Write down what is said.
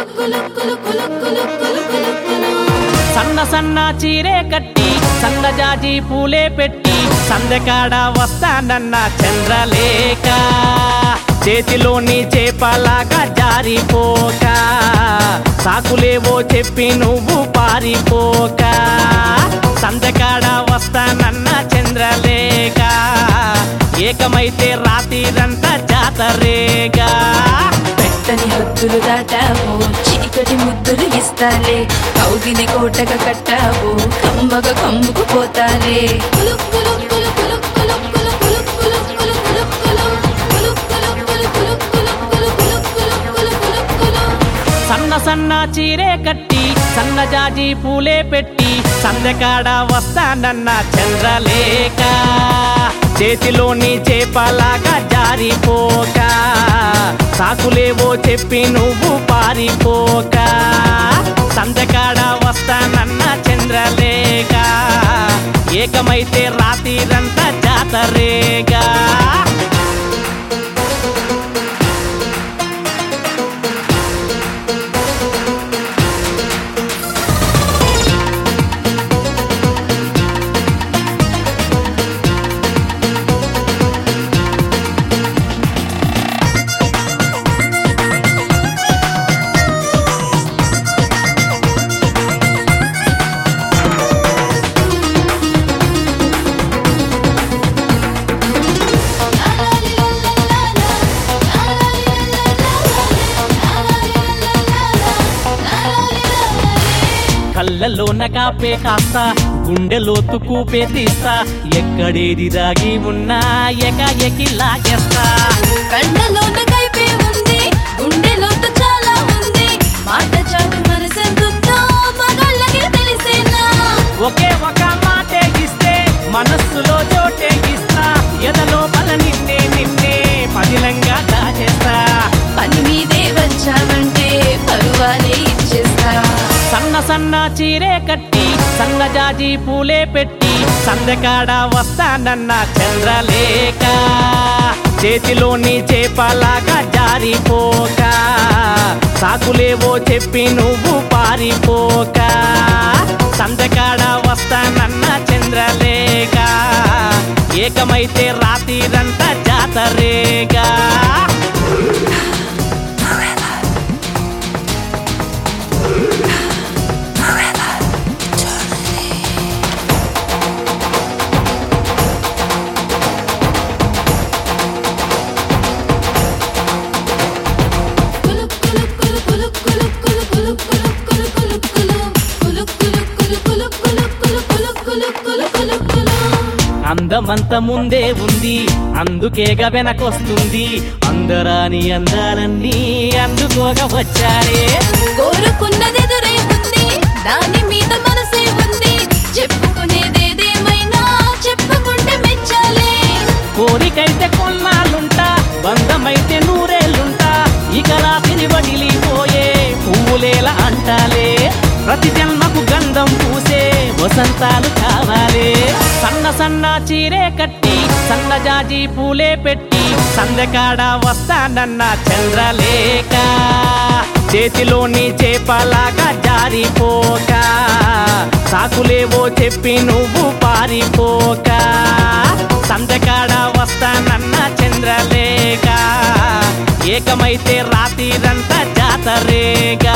సన్న సన్న చీరే కట్టి సన్నజాజి పూలే పెట్టి సందెకాడ వస్తానన్న చంద్రలేఖ చేతిలోని చేపలాగా జారిపోక సాకులేవో చెప్పి నువ్వు పారిపోక సందెకాడ వస్తానన్న చంద్రలేఖ ఏకమైతే రాత్రిరంతా జాతరేగా పెట్టని హద్దులు దాటావు చీకటి ముద్దులు ఇస్తాలే కౌగిలి కోటగా కట్టావు కమ్మగా కమ్ముకు పోతాలే సన్న సన్న చీరే కట్టి సన్నజాజి పూలే పెట్టి సందెకాడ వస్తానన్న చంద్రలేఖ చేతిలోని చేపలాగా జారిపోక సాకులేవో చెప్పి నువ్వు పారిపోక సందెకాడ వస్తానన్న చంద్రలేఖ ఏకమైతే రాత్రిరంతా జాతరేగా కళ్ళలోన కాపే కాస్తా గుండెలోతు కూపే తీస్తా ఎక్కడేది దాగి ఉన్నా ఎకాఎకి లాగేస్తా కళ్ళలోన కైపే ఉంది గుండెలోతు చాలా ఉంది మాట చాటు మనసెందుందో మగాళ్ళకి తెలిసేనా ఒకే ఒక మాటే ఇస్తే మనస్సులో చోటే ఇస్తా ఎదలో బల నిన్నే నిన్నే పదిలంగా దాచేస్తా పని మీదే వచ్చావంటే పరువాలే ఇచ్చేస్తా సన్న సన్న చీరే కట్టి సన్నజాజి పూలే పెట్టి సందెకాడ వస్తానన్న చంద్రలేఖ చేతిలోని చేపలాగా జారిపోక సాకులేవో చెప్పి నువ్వు పారిపోక సందెకాడ వస్తానన్న చంద్రలేఖ ఏకమైతే రాత్రిరంతా జాతరేగా అందమంత ముందే ఉంది అందుకేగా వెనకొస్తుంది అందరాని అందాలన్నీ అందుకోగా వచ్చారే కోరుకున్నదెదురై ఉంది దాని మీద మనసే ఉంది చెప్పుకునేదేదేమైనా చెప్పుకుంటే మెచ్చాలే కోరికైతే కొన్నాళ్ళుంటా బంధమైతే నూరేళ్ళుంటా ఇక రాత్రి వదిలిపోయే పువ్వులేలా అంటాలే ప్రతి జన్మకు గంధం పూసే వసంతాలు కావాలే సన్న సన్న చీరే కట్టి సన్నజాజి పూలే పెట్టి సందెకాడ వస్తానన్న చంద్రలేఖ చేతిలోని చేపలాగా జారిపోక సాకులేవో చెప్పి నువ్వు పారిపోక సందెకాడ వస్తానన్న చంద్రలేఖ ఏకమైతే రాత్రిరంతా జాతరేగా